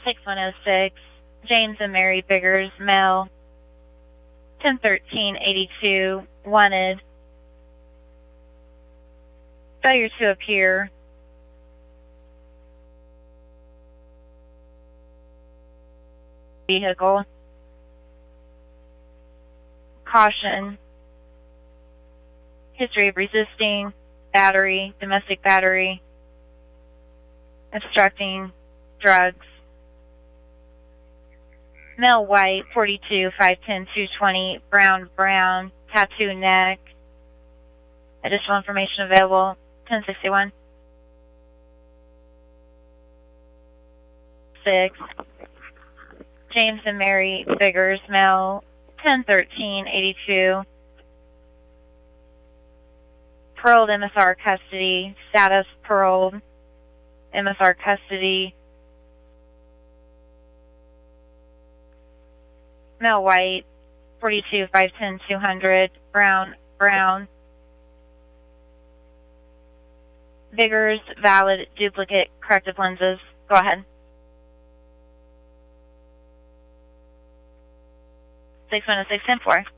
6106, James and Mary Biggers, male, 101382, wanted. Failure to appear. Vehicle. Caution. History of resisting, battery, domestic battery, obstructing, drugs. Male white, 42, 5'10", 220, brown, tattoo neck. Additional information available, 1061. 6. James and Mary Biggers, male, 101382. Paroled MSR custody, status paroled, MSR custody. Male white, 42, 5'10", 200, brown. Biggers, valid, duplicate, corrective lenses. Go ahead. 6106, 10-4.